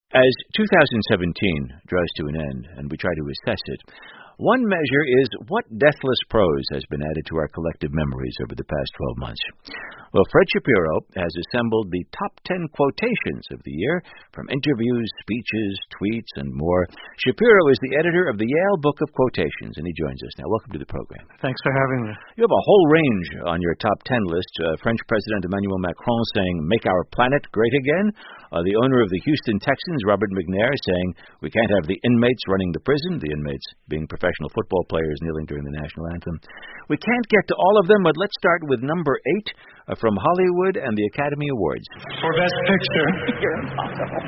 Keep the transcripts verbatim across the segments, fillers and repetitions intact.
As two thousand seventeen draws to an end and we try to assess it, one measure is what deathless prose has been added to our collective memories over the past twelve months. Well, Fred Shapiro has assembled the top ten quotations of the year from interviews, speeches, tweets, and more. Shapiro is the editor of the Yale Book of Quotations, and he joins us now. Welcome to the program. Thanks for having me. You have a whole range on your top ten list. Uh, French President Emmanuel Macron saying, "Make our planet great again." Uh, the owner of the Houston Texans, Robert McNair, saying, "We can't have the inmates running the prison," the inmates being professional football players kneeling during the national anthem. We can't get to all of them, but let's start with number eight uh, from Hollywood and the Academy Awards. For Best Picture. You're impossible.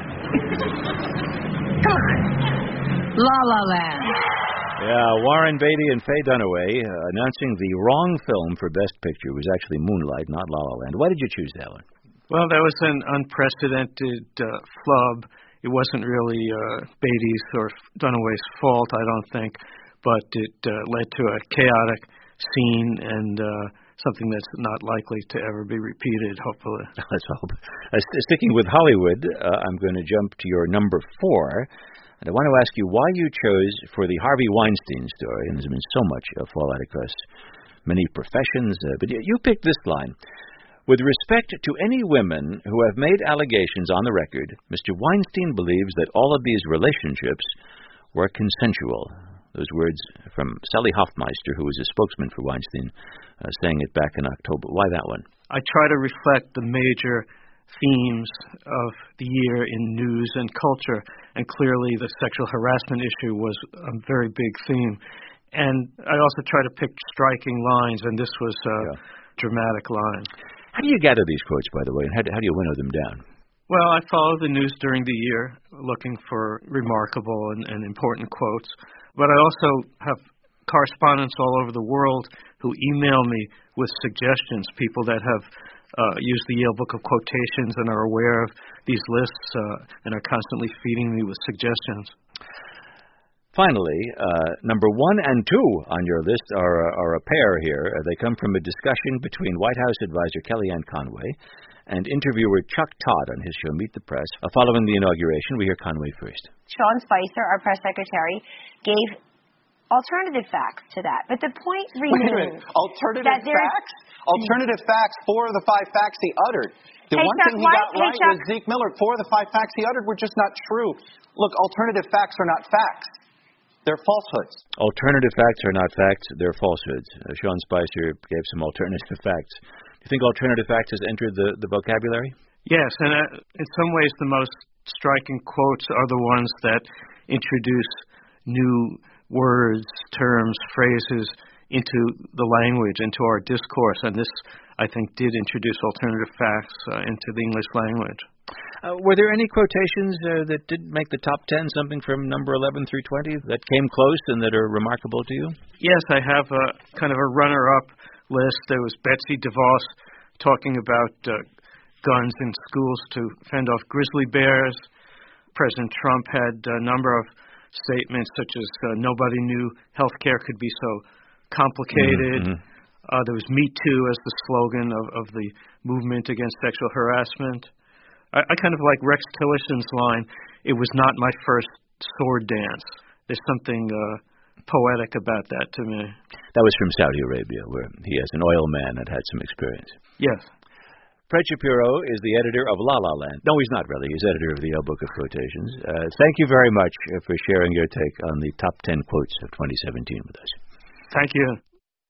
Come on. La La Land. Yeah, Warren Beatty and Faye Dunaway uh, announcing the wrong film for Best Picture. It was actually Moonlight, not La La Land. Why did you choose that one? Well, that was an unprecedented uh, flub. It wasn't really uh, Beatty's or Dunaway's fault, I don't think, but it uh, led to a chaotic scene and uh, something that's not likely to ever be repeated, hopefully. Let's hope. Uh, sticking with Hollywood, uh, I'm going to jump to your number four, and I want to ask you why you chose for the Harvey Weinstein story, and there's been so much uh, fallout across many professions, uh, but you picked this line. With respect to any women who have made allegations on the record, Mister Weinstein believes that all of these relationships were consensual. Those words from Sally Hoffmeister, who was a spokesman for Weinstein, uh, saying it back in October. Why that one? I try to reflect the major themes of the year in news and culture, and clearly the sexual harassment issue was a very big theme. And I also try to pick striking lines, and this was a yeah. dramatic line. How do you gather these quotes, by the way, and how do, how do you winnow them down? Well, I follow the news during the year, looking for remarkable and, and important quotes. But I also have correspondents all over the world who email me with suggestions, people that have uh, used the Yale Book of Quotations and are aware of these lists uh, and are constantly feeding me with suggestions. Finally, uh, number one and two on your list are, are a pair here. Uh, they come from a discussion between White House advisor Kellyanne Conway and interviewer Chuck Todd on his show Meet the Press. Uh, following the inauguration, we hear Conway first. Sean Spicer, our press secretary, gave alternative facts to that. But the point remains... Wait a minute. Alternative facts? Alternative facts, four of the five facts he uttered. The hey, one Chuck, thing he why, got hey, right Chuck. was Zeke Miller. Four of the five facts he uttered were just not true. Look, alternative facts are not facts. They're falsehoods. Alternative facts are not facts, they're falsehoods. Uh, Sean Spicer gave some alternative facts. Do you think alternative facts has entered the, the vocabulary? Yes, and uh, in some ways the most striking quotes are the ones that introduce new words, terms, phrases into the language, into our discourse. And this, I think, did introduce alternative facts uh, into the English language. Uh, were there any quotations uh, that did make the top ten, something from number eleven through twenty, that came close and that are remarkable to you? Yes, I have a kind of a runner-up list. There was Betsy DeVos talking about uh, guns in schools to fend off grizzly bears. President Trump had a number of statements such as uh, nobody knew health care could be so complicated. Mm-hmm. Uh, there was Me Too as the slogan of, of the movement against sexual harassment. I, I kind of like Rex Tillerson's line, "It was not my first sword dance." There's something uh, poetic about that to me. That was from Saudi Arabia, where he, as an oil man, had had some experience. Yes. Fred Shapiro is the editor of La La Land. No, he's not really. He's editor of the Yale Book of Quotations. Uh, thank you very much for sharing your take on the top ten quotes of twenty seventeen with us. Thank you.